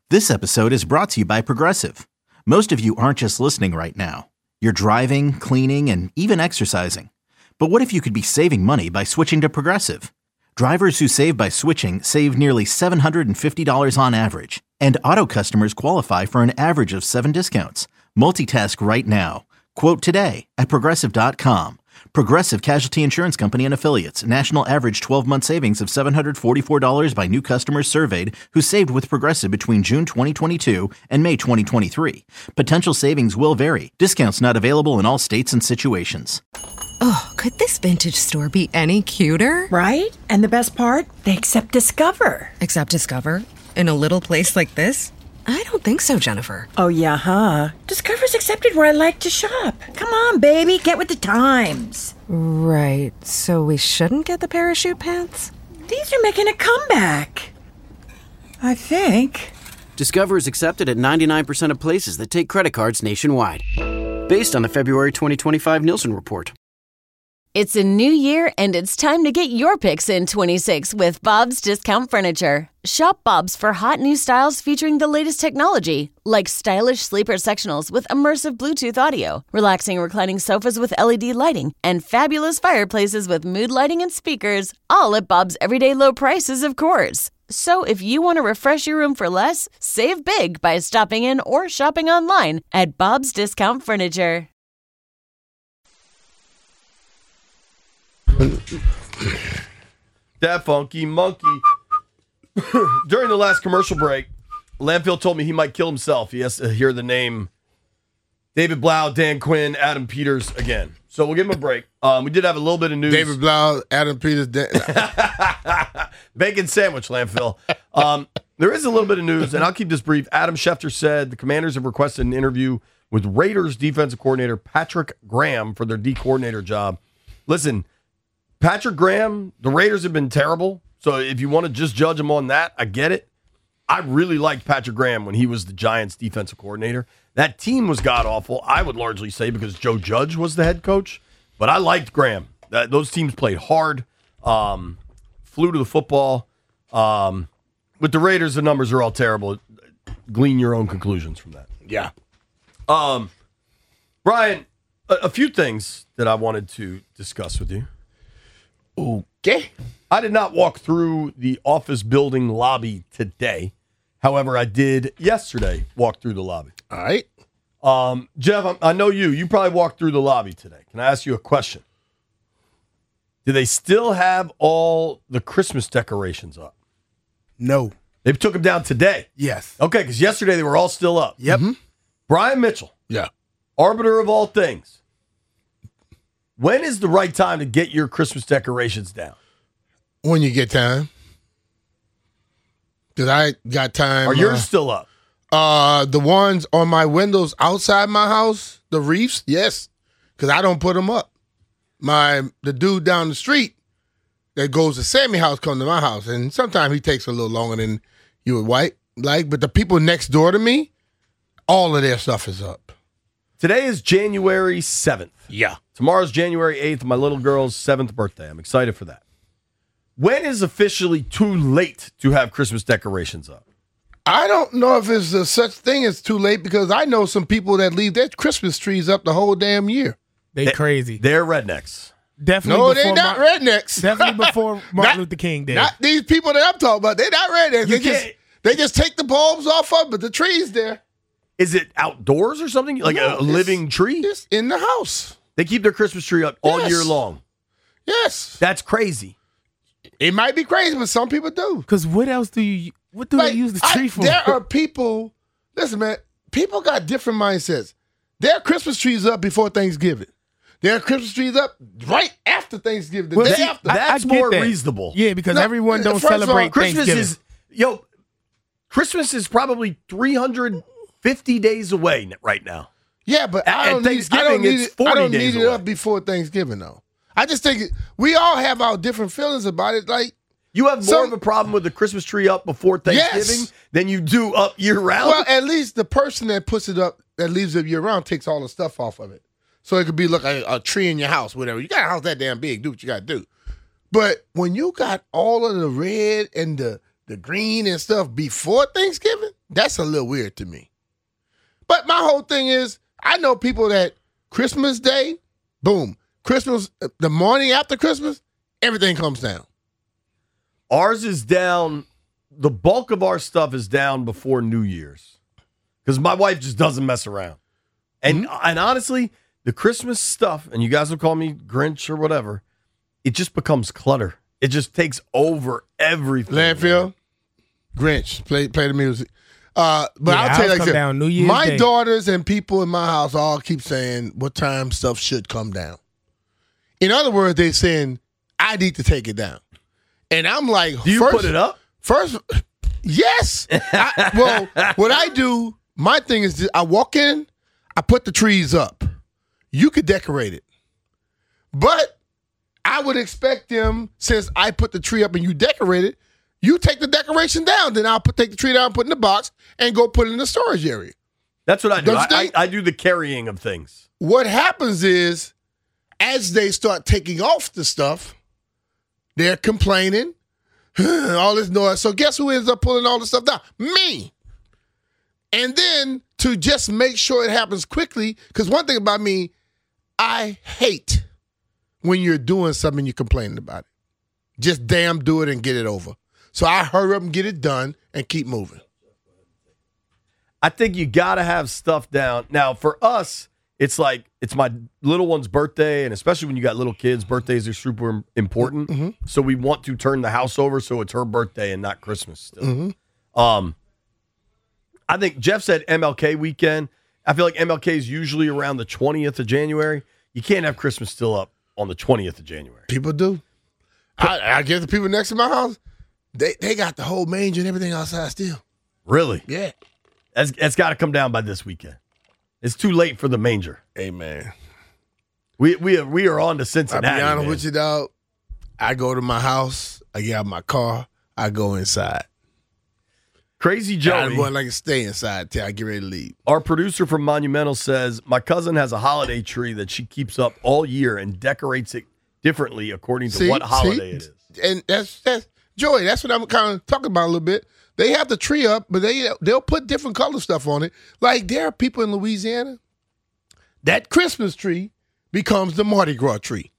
This episode is brought to you by Progressive. Most of you aren't just listening right now. You're driving, cleaning, and even exercising. But what if you could be saving money by switching to Progressive? Drivers who save by switching save nearly $750 on average. And auto customers qualify for an average of 7 discounts. Multitask right now. Quote today at Progressive.com. Progressive Casualty Insurance Company and Affiliates. National average 12-month savings of $744 by new customers surveyed who saved with Progressive between June 2022 and May 2023. Potential savings will vary. Discounts not available in all states and situations. Oh, could this vintage store be any cuter? Right? And the best part? They accept Discover. Accept Discover? In a little place like this? I don't think so, Jennifer. Oh, yeah, huh? Discover's accepted where I like to shop. Come on, baby, get with the times. Right, so we shouldn't get the parachute pants? These are making a comeback. I think. Discover is accepted at 99% of places that take credit cards nationwide. Based on the February 2025 Nielsen report. It's a new year, and it's time to get your picks in 26 with Bob's Discount Furniture. Shop Bob's for hot new styles featuring the latest technology, like stylish sleeper sectionals with immersive Bluetooth audio, relaxing reclining sofas with LED lighting, and fabulous fireplaces with mood lighting and speakers, all at Bob's everyday low prices, of course. So if you want to refresh your room for less, save big by stopping in or shopping online at Bob's Discount Furniture. That funky monkey. During the last commercial break, Landfill told me he might kill himself. He has to hear the name David Blau, Dan Quinn, Adam Peters again. So we'll give him a break. We did have a little bit of news. David Blau, Adam Peters. Bacon sandwich, Landfill. There is a little bit of news, and I'll keep this brief. Adam Schefter said the Commanders have requested an interview with Raiders defensive coordinator Patrick Graham for their D coordinator job. Listen, Patrick Graham, the Raiders have been terrible. So if you want to just judge him on that, I get it. I really liked Patrick Graham when he was the Giants defensive coordinator. That team was god-awful, I would largely say, because Joe Judge was the head coach. But I liked Graham. Those teams played hard, flew to the football. With the Raiders, the numbers are all terrible. Glean your own conclusions from that. Yeah. Brian, a few things that I wanted to discuss with you. Okay. I did not walk through the office building lobby today. However, I did yesterday walk through the lobby. All right. Jeff, I know you. You probably walked through the lobby today. Can I ask you a question? Do they still have all the Christmas decorations up? No. They took them down today. Yes. Okay, because yesterday they were all still up. Yep. Mm-hmm. Brian Mitchell. Yeah. Arbiter of all things. When is the right time to get your Christmas decorations down? When you get time. Because I got time. Are yours still up? The ones on my windows outside my house, the reefs, yes. Because I don't put them up. The dude down the street that goes to Sammy's house come to my house. And sometimes he takes a little longer than you would like. But the people next door to me, all of their stuff is up. Today is January 7th. Yeah. Tomorrow's January 8th, my little girl's 7th birthday. I'm excited for that. When is officially too late to have Christmas decorations up? I don't know if it's a such thing as too late because I know some people that leave their Christmas trees up the whole damn year. They crazy. They're rednecks. Definitely. No, they're not rednecks. Definitely before Martin Luther King Day. Not these people that I'm talking about. They're not rednecks. They just take the bulbs off of it, but the tree's there. Is it outdoors or something? Like a living tree? It's in the house. They keep their Christmas tree up all year long. Yes. That's crazy. It might be crazy, but some people do. Because what do they use the tree for? There are people, listen, man, people got different mindsets. Their Christmas trees up before Thanksgiving. Their Christmas trees up right after Thanksgiving. The day after. That's more reasonable. Yeah, because everyone don't celebrate Thanksgiving. Christmas is probably 350 days away right now. Yeah, but I don't need it up before Thanksgiving, though. I just think we all have our different feelings about it. Like you have more of a problem with the Christmas tree up before Thanksgiving than you do up year round. Well, at least the person that puts it up, that leaves it year round, takes all the stuff off of it. So it could be like a tree in your house, whatever. You got a house that damn big, do what you got to do. But when you got all of the red and the the green and stuff before Thanksgiving, that's a little weird to me. But my whole thing is, I know people that Christmas Day, boom, Christmas, the morning after Christmas, everything comes down. Ours is down. The bulk of our stuff is down before New Year's because my wife just doesn't mess around. And honestly, the Christmas stuff, and you guys will call me Grinch or whatever, it just becomes clutter. It just takes over everything. Landfill, Grinch, play the music. But I'll tell you like down New Year's my Day. daughters and people in my house all keep saying what time stuff should come down. In other words, they're saying, I need to take it down. And I'm like, do you put it up? First, yes. What I do, my thing is this, I walk in, I put the trees up. You could decorate it. But I would expect them, since I put the tree up and you decorate it, you take the decoration down. Then I'll take the tree down, put it in the box, and go put it in the storage area. That's what I do. I do the carrying of things. What happens is, as they start taking off the stuff, they're complaining, all this noise. So guess who ends up pulling all the stuff down? Me. And then to just make sure it happens quickly, because one thing about me, I hate when you're doing something and you're complaining about it. Just damn do it and get it over. So I hurry up and get it done and keep moving. I think you got to have stuff down. Now, for us, it's like it's my little one's birthday, and especially when you got little kids, birthdays are super important. Mm-hmm. So we want to turn the house over so it's her birthday and not Christmas still. Mm-hmm. I think Jeff said MLK weekend. I feel like MLK is usually around the 20th of January. You can't have Christmas still up on the 20th of January. People do. I get the people next to my house, they got the whole manger and everything outside still. Really? Yeah. That's got to come down by this weekend. It's too late for the manger. Amen. We are on to Cincinnati. I'll be honest with you, dog. I go to my house, I get out my car, I go inside. Crazy Joey. I wouldn't like to stay inside till I get ready to leave. Our producer from Monumental says, my cousin has a holiday tree that she keeps up all year and decorates it differently according to what holiday it is. And that's Joey, that's what I'm kind of talking about a little bit. They have the tree up, but they'll put different color stuff on it. Like there are people in Louisiana, that Christmas tree becomes the Mardi Gras tree.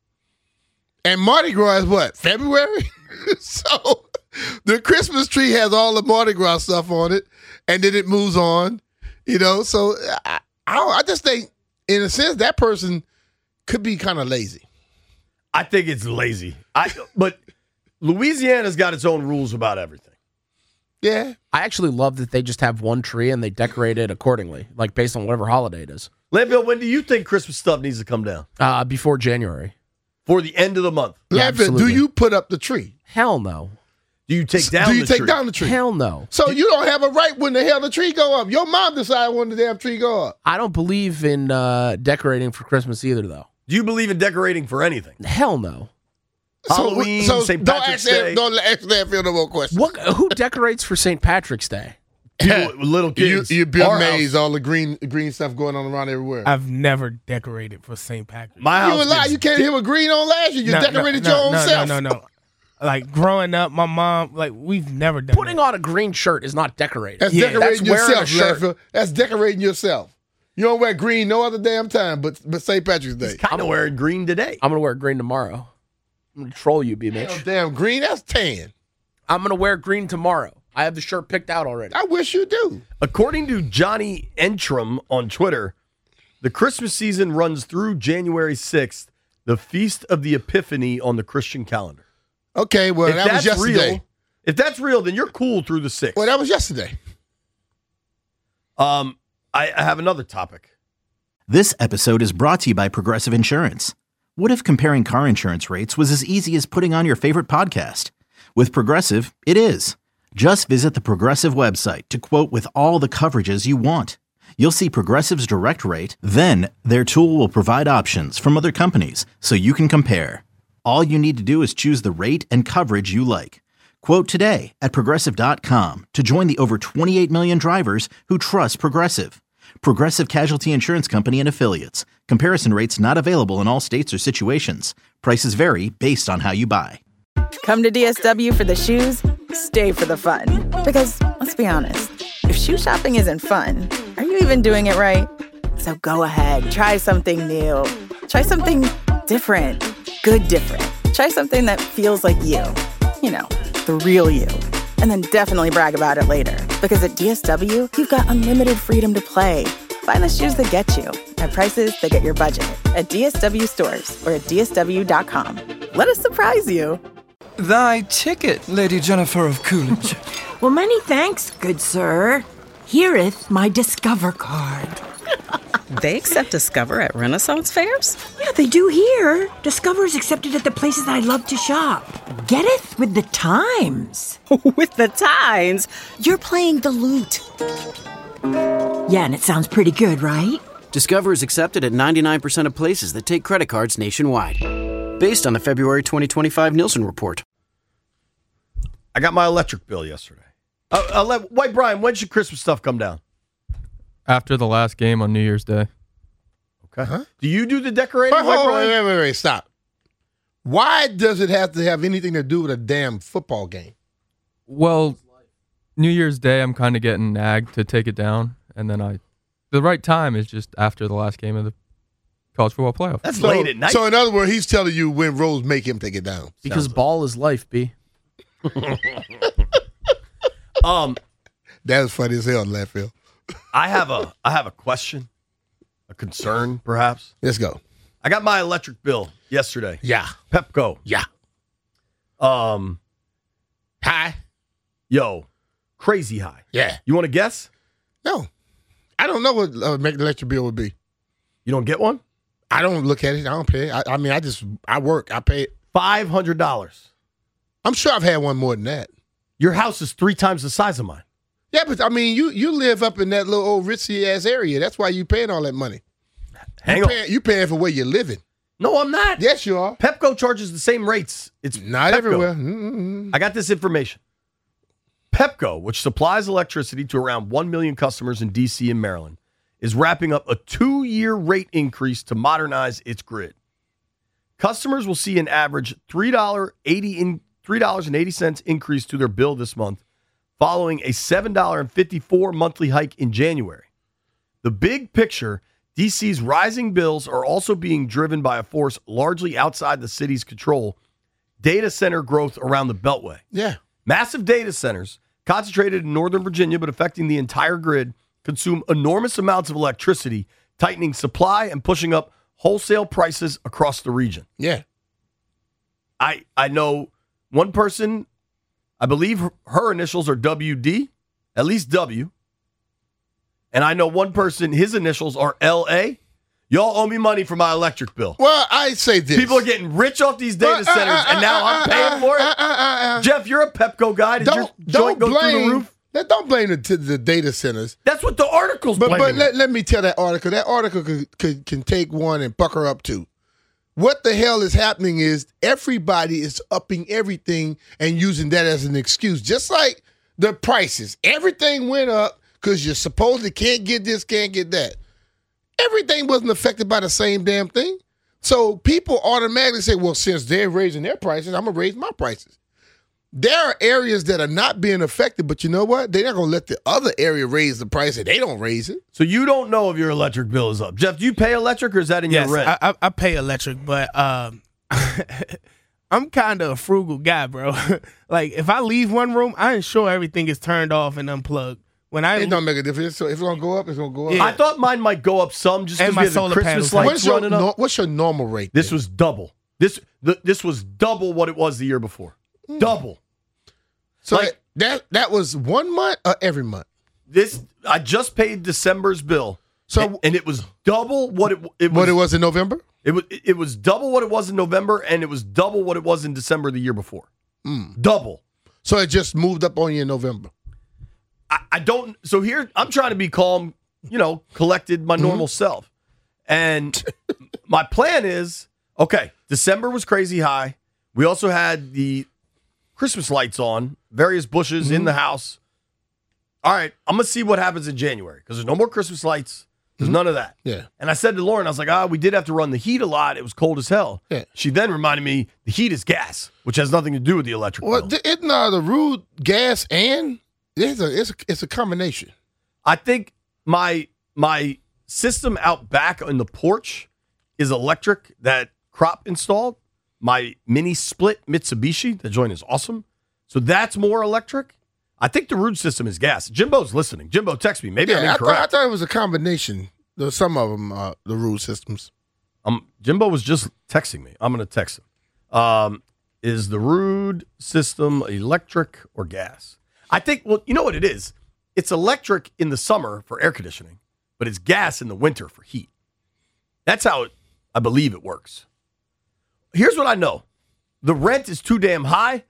And Mardi Gras is what? February? So the Christmas tree has all the Mardi Gras stuff on it, and then it moves on. So I just think, in a sense, that person could be kind of lazy. I think it's lazy. But Louisiana's got its own rules about everything. Yeah. I actually love that they just have one tree and they decorate it accordingly, like based on whatever holiday it is. Landfill, when do you think Christmas stuff needs to come down? Before January. For the end of the month? Yeah, Landfill, do you put up the tree? Hell no. Do you take down the tree? Do you take down the tree? Hell no. So you don't have a right when the hell the tree go up. Your mom decided when the damn tree go up. I don't believe in decorating for Christmas either, though. Do you believe in decorating for anything? Hell no. Halloween, St. Patrick's Day. Don't ask Landfill no more questions. Who decorates for St. Patrick's Day? People, little kids. You'd be amazed all the green stuff going on around everywhere. I've never decorated for St. Patrick's. My house. You a lie. You can't hear what green on last year. You decorated your own self. No. Like growing up, my mom, we've never done Putting on a green shirt is not decorating. That's decorating yourself, Landfill. That's decorating yourself. You don't wear green no other damn time but St. Patrick's Day. He's kind of wearing green today. I'm going to wear green tomorrow. I'm going to troll you, B-Mitch. Oh, damn, green? That's tan. I'm going to wear green tomorrow. I have the shirt picked out already. I wish you do. According to Johnny Entrum on Twitter, the Christmas season runs through January 6th, the Feast of the Epiphany on the Christian calendar. Okay, well, that was yesterday. If that's real, then you're cool through the 6th. Well, that was yesterday. I have another topic. This episode is brought to you by Progressive Insurance. What if comparing car insurance rates was as easy as putting on your favorite podcast? With Progressive, it is. Just visit the Progressive website to quote with all the coverages you want. You'll see Progressive's direct rate, then their tool will provide options from other companies so you can compare. All you need to do is choose the rate and coverage you like. Quote today at Progressive.com to join the over 28 million drivers who trust Progressive. Progressive Casualty Insurance Company and Affiliates. Comparison rates not available in all states or situations. Prices vary based on how you buy. Come to DSW for the shoes, stay for the fun. Because, let's be honest, if shoe shopping isn't fun, are you even doing it right? So go ahead, try something new. Try something different. Good different. Try something that feels like you. You know, the real you. And then definitely brag about it later. Because at DSW, you've got unlimited freedom to play. Find the shoes that get you at prices that get your budget at DSW stores or at DSW.com. Let us surprise you. Thy ticket, Lady Jennifer of Coolidge. Well, many thanks, good sir. Here'th my Discover card. They accept Discover at Renaissance fairs? Yeah, they do here. Discover's accepted at the places I love to shop. Getteth with the times. With the times? You're playing the lute. Yeah, and it sounds pretty good, right? Discover is accepted at 99% of places that take credit cards nationwide. Based on the February 2025 Nielsen report. I got my electric bill yesterday. White Brian, when should Christmas stuff come down? After the last game on New Year's Day. Okay. Huh? Do you do the decorating, White Brian? Wait, stop. Why does it have to have anything to do with a damn football game? Well, New Year's Day, I'm kind of getting nagged to take it down, and then the right time is just after the last game of the college football playoff. That's late at night. So in other words, he's telling you when Rose make him take it down. Because ball is life, B. That's funny as hell, Landfill. I have a question, a concern, perhaps. Let's go. I got my electric bill yesterday. Yeah. Pepco. Yeah. High. Yo, crazy high. Yeah. You want to guess? No. I don't know what make the electric bill would be. You don't get one? I don't look at it. I don't pay it. I work. I pay it. $500. I'm sure I've had one more than that. Your house is 3 times the size of mine. Yeah, but I mean, you live up in that little old ritzy ass area. That's why you paying all that money. Hang on. You paying for where you're living. No, I'm not. Yes, you are. Pepco charges the same rates. It's not Pepco. everywhere. Mm-mm. I got this information. Pepco, which supplies electricity to around 1 million customers in D.C. and Maryland, is wrapping up a 2-year rate increase to modernize its grid. Customers will see an average $3.80 increase to their bill this month, following a $7.54 monthly hike in January. The big picture, DC's rising bills are also being driven by a force largely outside the city's control, data center growth around the Beltway. Yeah. Massive data centers, concentrated in Northern Virginia but affecting the entire grid, consume enormous amounts of electricity, tightening supply and pushing up wholesale prices across the region. Yeah. I know one person, I believe her initials are WD, at least W. And I know one person, his initials are LA. Y'all owe me money for my electric bill. Well, I say this. People are getting rich off these data centers, and now I'm paying for it? Jeff, you're a Pepco guy. Did your joint go through the roof? Don't blame the data centers. That's what the article's blaming. But let me tell that article. That article can take one and pucker up two. What the hell is happening is everybody is upping everything and using that as an excuse. Just like the prices. Everything went up because you supposedly can't get this, can't get that. Everything wasn't affected by the same damn thing. So people automatically say, well, since they're raising their prices, I'm going to raise my prices. There are areas that are not being affected, but you know what? They're not going to let the other area raise the price and they don't raise it. So you don't know if your electric bill is up. Jeff, do you pay electric or is that in your rent? I pay electric, but I'm kind of a frugal guy, bro. Like, if I leave one room, I ensure everything is turned off and unplugged. It don't make a difference. So if it's going to go up, it's going to go up. Yeah. I thought mine might go up some just because we have the Christmas lights running up. What's your normal rate? This was double. This was double what it was the year before. Double. So that was 1 month or every month? I just paid December's bill. So and it was double what it was in November? It was double what it was in November, and it was double what it was in December the year before. Double. So it just moved up on you in November. I don't. So here, I'm trying to be calm, collected, my normal self. And my plan is, okay, December was crazy high. We also had the Christmas lights on, various bushes in the house. All right, I'm going to see what happens in January because there's no more Christmas lights. There's none of that. Yeah. And I said to Lauren, I was like, we did have to run the heat a lot. It was cold as hell. Yeah. She then reminded me the heat is gas, which has nothing to do with the electric Well, bill. isn't the Rude gas and it's a combination. I think my system out back on the porch is electric that Crop installed. My mini split Mitsubishi, the joint is awesome. So that's more electric. I think the Rude system is gas. Jimbo's listening. Jimbo, text me. Maybe I'm I incorrect. thought it was a combination. There's some of them, the Rude systems. Jimbo was just texting me. I'm going to text him. Is the Rude system electric or gas? I think, well, you know what it is? It's electric in the summer for air conditioning, but it's gas in the winter for heat. That's how I believe it works. Here's what I know. The rent is too damn high.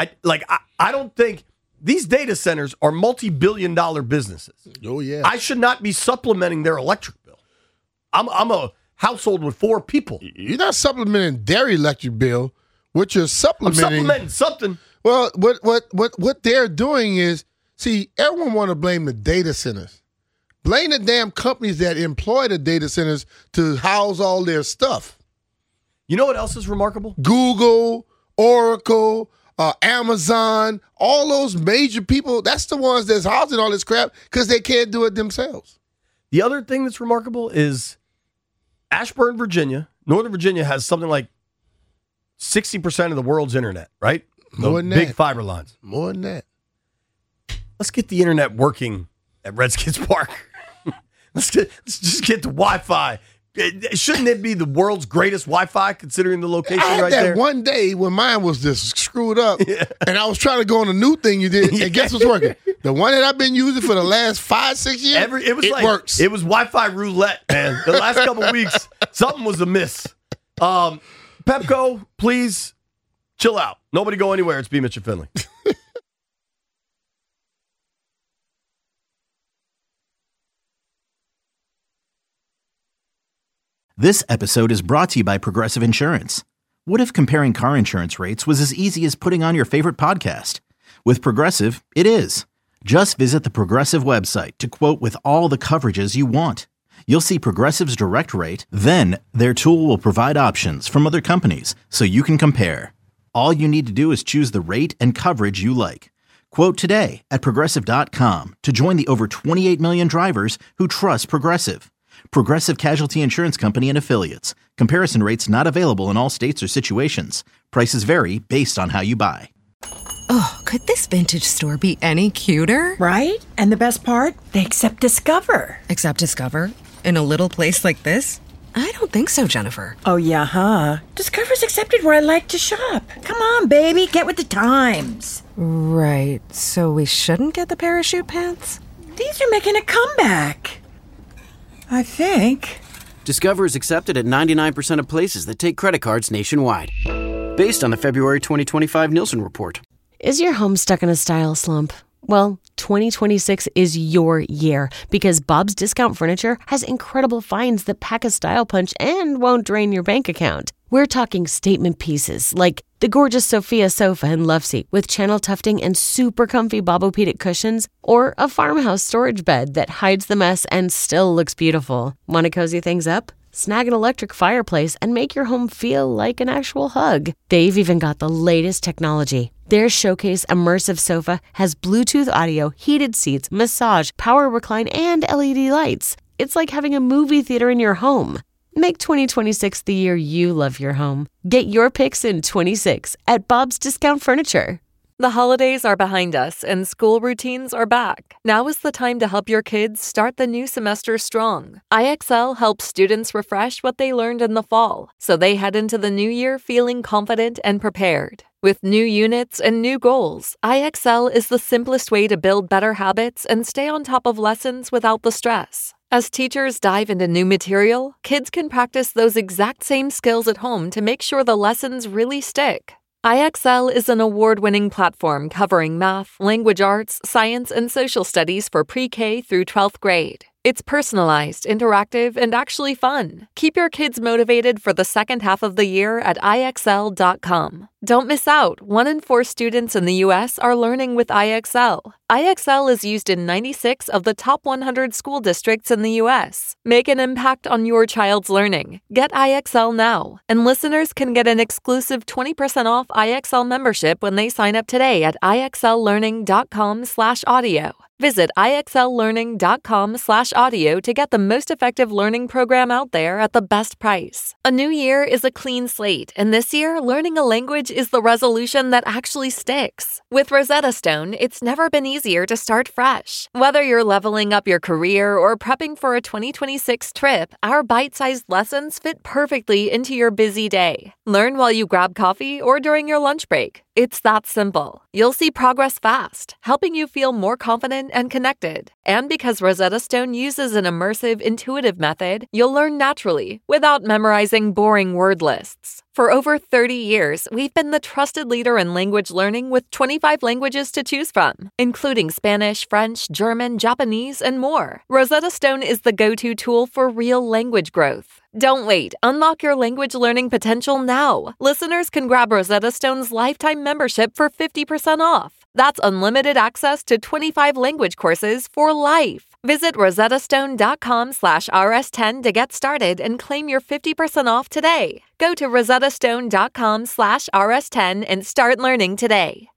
I don't think these data centers are multi-billion-dollar businesses. Oh, yeah. I should not be supplementing their electric bill. I'm a household with 4 people. You're not supplementing their electric bill. What you're supplementing. I'm supplementing something. Well, what they're doing is, see, everyone want to blame the data centers. Blame the damn companies that employ the data centers to house all their stuff. You know what else is remarkable? Google, Oracle, Amazon, all those major people, that's the ones that's housing all this crap because they can't do it themselves. The other thing that's remarkable is Ashburn, Virginia, Northern Virginia has something like 60% of the world's internet, right? More than big that. fiber lines. More than that. Let's get the internet working at Redskins Park. Let's just get the Wi-Fi. Shouldn't it be the world's greatest Wi-Fi considering the location I had right that there? one day when mine was just screwed up, and I was trying to go on a new thing you did, and guess what's working? The one that I've been using for the last 5-6 years, it works. It was Wi-Fi roulette, man. The last couple of weeks, something was amiss. Pepco, please chill out. Nobody go anywhere. It's B. Mitch and Finley. This episode is brought to you by Progressive Insurance. What if comparing car insurance rates was as easy as putting on your favorite podcast? With Progressive, it is. Just visit the Progressive website to quote with all the coverages you want. You'll see Progressive's direct rate, then their tool will provide options from other companies so you can compare. All you need to do is choose the rate and coverage you like. Quote today at Progressive.com to join the over 28 million drivers who trust Progressive. Progressive Casualty Insurance Company and Affiliates. Comparison rates not available in all states or situations. Prices vary based on how you buy. Oh, could this vintage store be any cuter? Right? And the best part? They accept Discover. Accept Discover? In a little place like this? I don't think so, Jennifer. Oh, yeah, huh? Discover's accepted where I like to shop. Come on, baby, get with the times. Right, so we shouldn't get the parachute pants? These are making a comeback. I think. Discover is accepted at 99% of places that take credit cards nationwide. Based on the February 2025 Nielsen report. Is your home stuck in a style slump? Well, 2026 is your year because Bob's Discount Furniture has incredible finds that pack a style punch and won't drain your bank account. We're talking statement pieces like the gorgeous Sophia sofa and love seat with channel tufting and super comfy Bobopedic cushions, or a farmhouse storage bed that hides the mess and still looks beautiful. Want to cozy things up? Snag an electric fireplace and make your home feel like an actual hug. They've even got the latest technology. Their Showcase Immersive Sofa has Bluetooth audio, heated seats, massage, power recline, and LED lights. It's like having a movie theater in your home. Make 2026 the year you love your home. Get your picks in 26 at Bob's Discount Furniture. The holidays are behind us and school routines are back. Now is the time to help your kids start the new semester strong. IXL helps students refresh what they learned in the fall, so they head into the new year feeling confident and prepared. With new units and new goals, IXL is the simplest way to build better habits and stay on top of lessons without the stress. As teachers dive into new material, kids can practice those exact same skills at home to make sure the lessons really stick. IXL is an award-winning platform covering math, language arts, science, and social studies for pre-K through 12th grade. It's personalized, interactive, and actually fun. Keep your kids motivated for the second half of the year at IXL.com. Don't miss out. 1 in 4 students in the U.S. are learning with IXL. IXL is used in 96 of the top 100 school districts in the U.S. Make an impact on your child's learning. Get IXL now. And listeners can get an exclusive 20% off IXL membership when they sign up today at IXLlearning.com/audio. Visit IXLlearning.com/audio to get the most effective learning program out there at the best price. A new year is a clean slate, and this year, learning a language is the resolution that actually sticks. With Rosetta Stone, it's never been easier to start fresh. Whether you're leveling up your career or prepping for a 2026 trip, our bite-sized lessons fit perfectly into your busy day. Learn while you grab coffee or during your lunch break. It's that simple. You'll see progress fast, helping you feel more confident and connected. And because Rosetta Stone uses an immersive, intuitive method, you'll learn naturally without memorizing boring word lists. For over 30 years, we've been the trusted leader in language learning with 25 languages to choose from, including Spanish, French, German, Japanese, and more. Rosetta Stone is the go-to tool for real language growth. Don't wait. Unlock your language learning potential now. Listeners can grab Rosetta Stone's lifetime membership for 50% off. That's unlimited access to 25 language courses for life. Visit rosettastone.com/rs10 to get started and claim your 50% off today. Go to rosettastone.com/rs10 and start learning today.